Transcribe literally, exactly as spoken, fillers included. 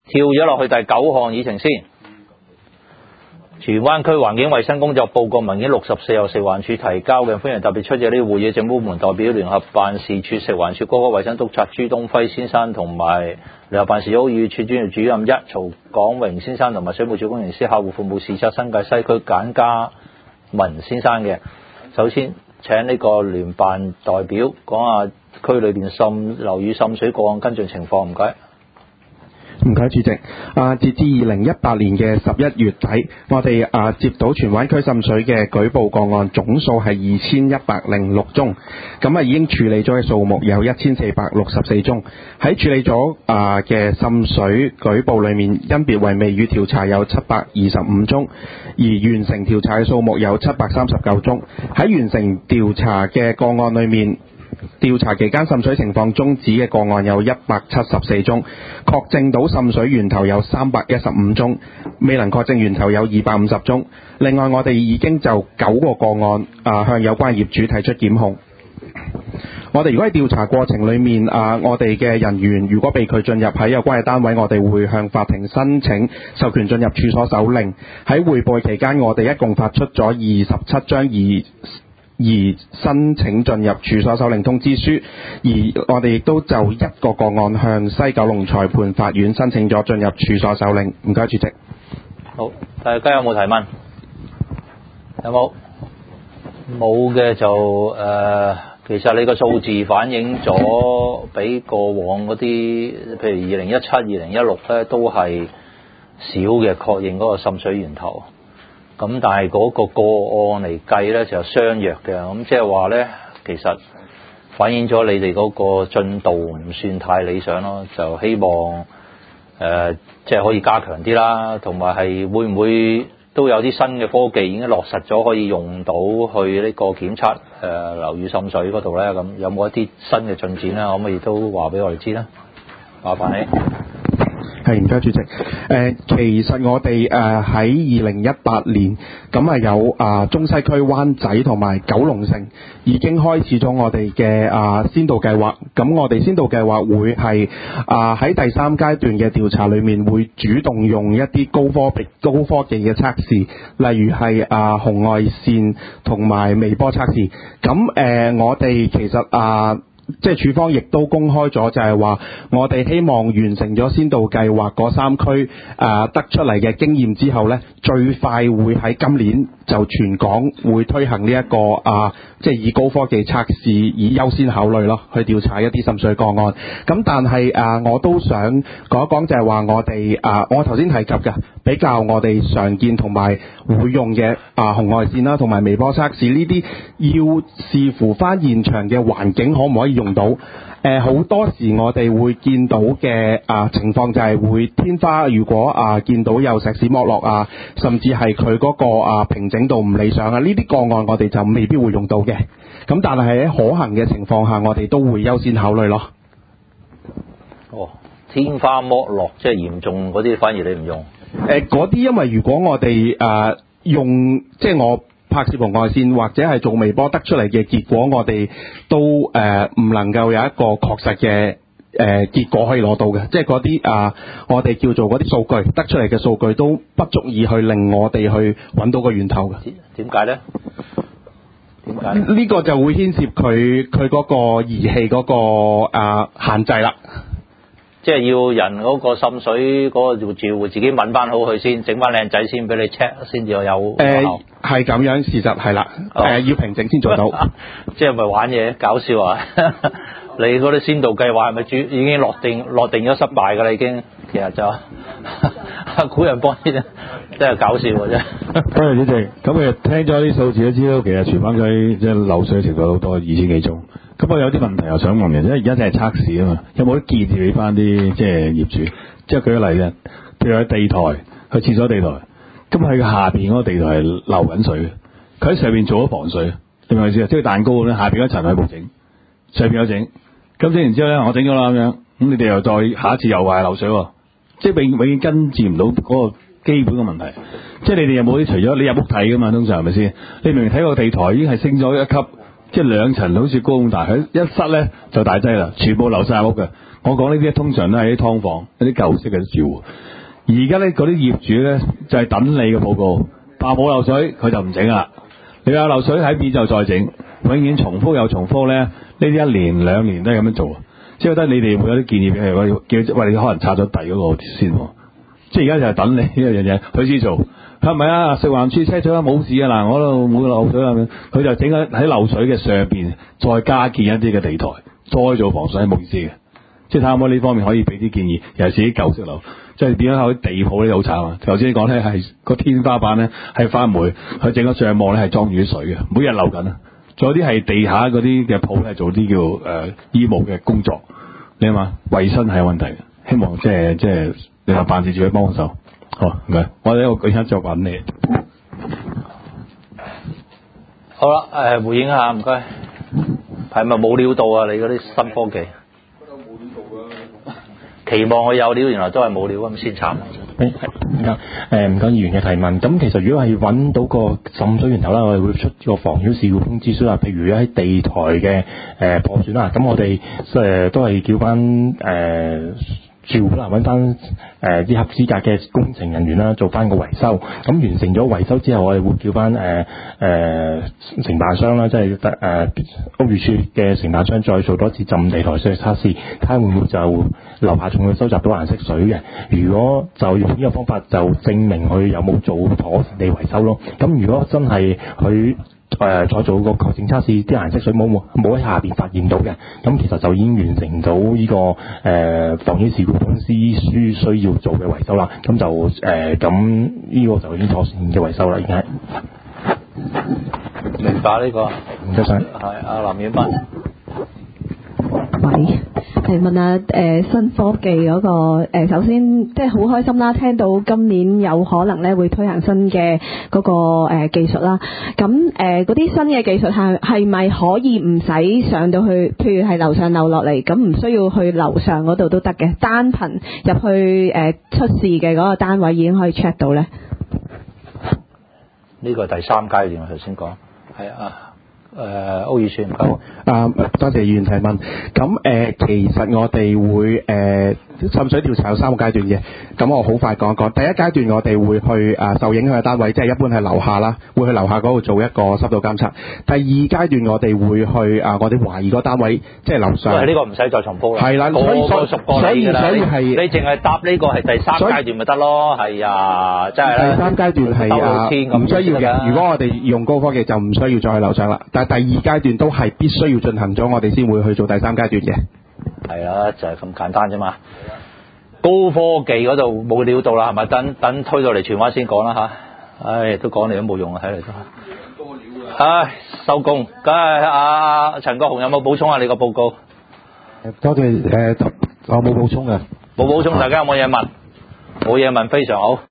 跳咗落去第九項議程先。荃灣區環境衛生工作報告文件六十四由食環署提交嘅，歡迎特別出席呢個會議政府部門代表聯合辦事處食環署高級衛生督察朱東輝先生同埋聯合辦事處屋宇署專業主任一曹廣榮先生同埋水務署工程師客戶服務視察新界西區簡家文先生嘅。首先請呢個聯辦代表講下區裏邊滲樓宇滲水個案跟進情況，唔該。 唔該，主席。啊，截至二零一八年嘅十一月底，我哋啊接到荃灣區滲水嘅舉報個案總數係二千一百零六宗，咁啊已經處理咗嘅數目有一千四百六十四宗。喺處理咗啊嘅滲水舉報裏面，分別為未予調查有七百二十五宗，而完成調查嘅數目有七百三十九宗。喺完成調查嘅個案裏面，調查期間滲水情況終止嘅個案有一百七十四宗，確證到滲水源頭有三百一十五宗，未能確證源頭有二百五十宗。另外，我哋已經就九個個案啊向有關業主提出檢控。我哋如果喺調查過程裏面啊，我哋嘅人員如果被拒進入喺有關嘅單位，我哋會向法庭申請授權進入處所搜令。喺匯報期間，我哋一共發出咗二十七張而而申請進入處所搜令通知書，而我哋亦都就一個個案向西九龍裁判法院申請咗進入處所搜令。唔該，主席。 好，大家有冇提問？有冇？冇嘅就誒、呃，其實你個數字反映咗比過往嗰啲，譬如二零一七、二零一六咧，都係少嘅確認嗰個滲水源頭。咁但係嗰個個案嚟計咧就相若嘅，咁即係話咧，其實反映咗你哋嗰個進度唔算太理想咯，就希望誒即係可以加強啲啦，同埋係會唔會都有啲新嘅科技已經落實咗可以用到去呢個檢測誒樓宇滲水嗰度咧？咁有冇一啲新嘅進展咧？可唔可以都話俾我哋知咧？麻煩你。 係，唔該，主席。誒、呃，其實我哋誒喺二零一八年咁啊有啊中西區灣仔同埋九龍城已經開始咗我哋嘅啊先導計劃。咁我哋先導計劃會係啊喺第三階段嘅調查裏面會主動用一啲高科技高科技嘅測試，例如係啊紅外線同埋微波測試。咁誒、呃，我哋其實啊。即係處方亦都公開咗，就係話我哋希望完成咗先導計劃嗰三區啊得出嚟嘅經驗之後呢，最快會喺今年就全港會推行呢、這、一個啊，即係以高科技測試以優先考慮咯，去調查一啲滲水個案。咁但係啊，我都想講一講就係話我哋啊，我頭先提及嘅比較我哋常見同埋會用嘅啊紅外線啦，同埋微波測試呢啲，要視乎翻現場嘅環境可唔可以用到。誒好、呃、多時我哋會見到嘅啊情況就係會天花如果啊見到有石屎剝落啊，甚至係佢嗰個啊平整度唔理想啊，呢啲個案我哋就未必會用到嘅。咁但係喺可行嘅情況下，我哋都會優先考慮咯。 哦，天花剝落即係嚴重嗰啲，反而你唔用？ 誒嗰啲因為如果我哋啊用即係我。拍攝紅外線或者係做微波得出嚟嘅結果，我哋都誒唔、呃、能夠有一個確實嘅誒、呃、結果可以攞到嘅，即係嗰啲啊，我哋叫做嗰啲數據得出嚟嘅數據都不足以去令我哋去揾到個源頭嘅。 點解咧？點解？ 呢個就會牽涉佢佢嗰個儀器嗰、嗰個啊限制啦。 即係要人嗰個滲水嗰個照顧自己揾翻好佢先，整翻靚仔先俾你 check 先至有有效。 誒係咁樣，事實係啦。誒、哦呃、要平整先做到。 即係咪玩嘢搞笑啊？你嗰啲先導計劃係咪主已經落定落定咗失敗㗎啦？已經其實就古人幫啲真係搞笑嘅啫。 多謝主席。咁誒聽咗啲數字都知道，其實荃灣區即係漏水情況好多，二千幾宗。咁我有啲問題又想問嘅，因為而家真係測試啊嘛，有冇啲建議俾翻啲即係業主？即係舉個例咧，譬如喺地台，去廁所地台，咁喺下邊嗰個地台係漏緊水嘅，佢喺上邊做咗防水，你明唔明意思啊？即係蛋糕咁咧，下邊嗰層係冇整，上邊有整，咁整完之後咧，我整咗啦咁樣，咁你哋又再下一次又話漏水喎，即係永永遠跟住唔到嗰個基本嘅問題。即係你哋有冇啲除咗你入屋睇噶嘛？通常係咪先？你明明睇個地台已經係升咗一級。即係兩層好似高咁大，佢一塞咧就大劑啦，全部流晒屋嘅。 我講呢啲通常都係啲劏房、一啲舊式嘅住戶。而家咧嗰啲業主咧就係、是、等你嘅報告，話冇漏水佢就唔整啦。你有漏水喺邊就再整，永遠重複又重複咧。呢啲一年兩年都係咁樣做，即係覺得你哋會有啲建議嘅，我叫喂你可能拆咗第嗰個先喎。即係而家就係等你呢樣嘢，佢先做。係咪啊？食環署 check 咗啦，冇事啊！嗱，我度冇漏水啦，佢就整喺喺漏水嘅上邊再加建一啲嘅地台，再做防水係冇意思嘅。即係睇下可唔可以呢方面可以俾啲建議，尤其是啲舊式樓，即係點樣喺地鋪咧好慘啊！頭先你講咧係個天花板咧係翻煤，佢整個上網咧係裝住啲水嘅，每日漏緊啊！仲有啲係地下嗰啲嘅鋪係做啲叫誒、呃、醫務嘅工作，你諗下衞生係有問題嘅，希望即係即係你話辦事處去幫手。好，唔該，我哋一個舉手再揾你。 好啦，誒、呃、回應下，唔該。係咪冇料到啊？你嗰啲新科技？冇料到啊！期望我有料，原來都係冇料咁先慘。 誒係誒唔該議員嘅提問。咁其實如果係揾到個滲水源頭啦，我哋會出個防擾事故通知書啦。譬如喺地台嘅誒、呃、破損啦，咁我哋誒、呃、都係叫翻誒。呃住戶啦，揾翻誒啲合資格嘅工程人員啦，做翻個維修。咁完成咗維修之後，我哋會叫翻誒誒承辦商啦，即係誒、呃、屋宇署嘅承辦商再做多次浸地台水測試，睇下會唔會就樓下仲會收集到顏色水嘅。如果就用呢個方法，就證明佢有冇做妥善地維修咯。咁如果真係佢誒、呃、再做個確證測試，啲顏色水冇冇冇喺下邊發現到嘅，咁其實就已經完成到呢、這個誒、呃、防止事故通知書需要做嘅維修啦。咁就誒咁呢個就已經妥善嘅維修啦，已經係。 明白呢、這個。 唔該晒。 係阿林婉雯。 喂，係問下誒、呃、新科技嗰、那個、呃、首先即係好開心啦，聽到今年有可能咧會推行新嘅嗰、那個、呃、技術啦。咁誒嗰啲新嘅技術係係咪可以唔使上到去，譬如係樓上樓落嚟，咁唔需要去樓上嗰度都得嘅，單憑入去誒、呃、出事嘅嗰個單位已經可以 check 到咧？ 呢個係第三階段，我頭先講係啊。誒屋宇署唔該。 啊，多謝議員提問。咁誒、呃，其實我哋會誒、呃、滲水調查有三個階段嘅。咁我好快講一講。第一階段我哋會去啊受影響嘅單位，即係一般係樓下啦，會去樓下嗰度做一個濕度監測。第二階段我哋會去啊，我哋懷疑個單位即係樓上。 喂，呢、這個唔使再重複啦。 係啦， 個個熟過你㗎啦。 所以係你淨係答呢個係第三階段咪得咯？係啊，真係。第三階段係啊，唔需要嘅。如果我哋用高科技就唔需要再去樓上啦。但係第二階段都係必須要進行咗，我哋先會去做第三階段嘅。 係啊，就係、是、咁簡單啫嘛。高科技嗰度冇料到啦，係咪？等等推到嚟荃灣先講啦吓。唉，都講嚟都冇用啊，睇嚟都。多料啊！唉，收工。梗係阿陳國雄有冇補充啊？你個報告？ 多謝誒、呃，我冇補充嘅。 冇補充，大家有冇嘢問？冇嘢問，非常好。